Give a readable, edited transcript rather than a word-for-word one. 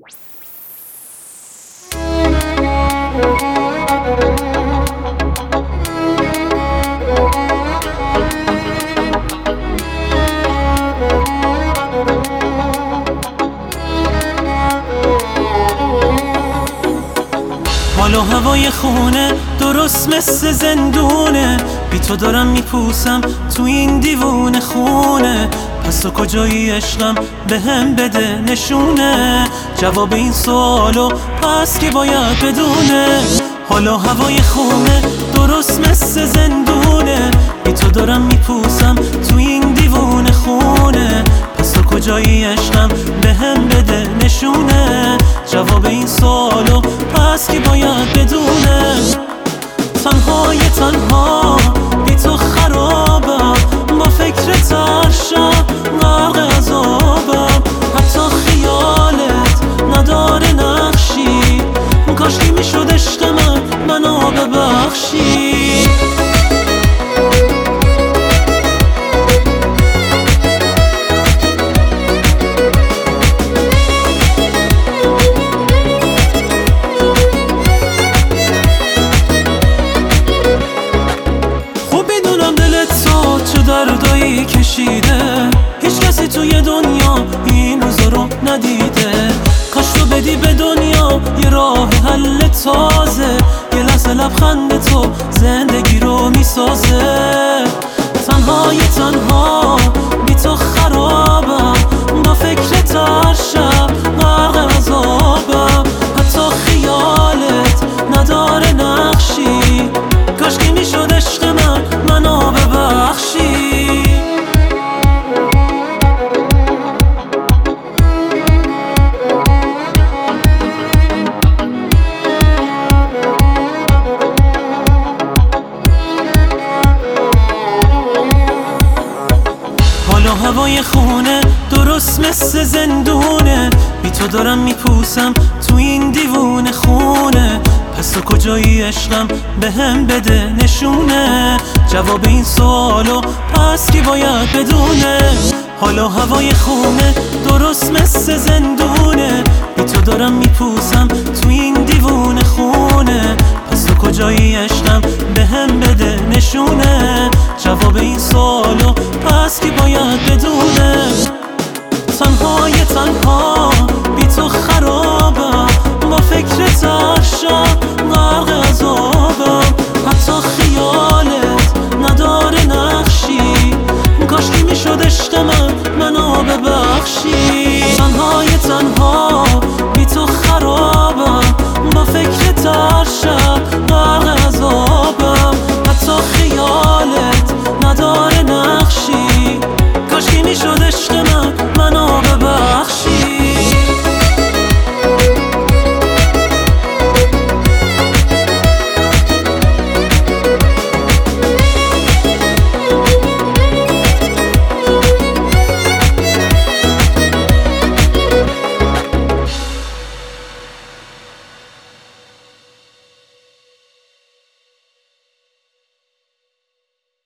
حال و هوای خونه درست مثل زندونه، بی تو دارم میپوسم تو این دیوونه خونه. پس تو کجایی عشقم بهم بده نشونه، جواب این سوالو پس کی باید بدونه. حال و هوای خونه درست مثل زندونه، بی تو دارم میپوسم تو این دیوونه خونه. پس تو کجایی عشقم بهم بده نشونه، جواب این سوالو پس کی باید بدونه. تنها بی تو خرابم، با فکرت هر شب غرق عذابم. حتی خیالت نداره نقشی، کاشکی میشد عشق منو ببخشی. چه دردایی کشیده، هیچ کسی توی دنیا این روزا رو ندیده. کاش تو بدی به دنیا یه راه حل تازه، یه لحظه لبخند تو زندگی رو میسازه. تنها بی تو خرابم، با فکرت هر شب غرق عذابم. حتی خیالت نداره نقشی، کاشکی میشد عشق منو ببخشی. حال و هوای خونه درست مثل زندونه، بی تو دارم میپوسم تو این دیوونه خونه. پس تو کجایی عشقم بهم بده نشونه، جواب این سوالو پس کی باید بدونه. حال و هوای خونه درست مثل زندونه،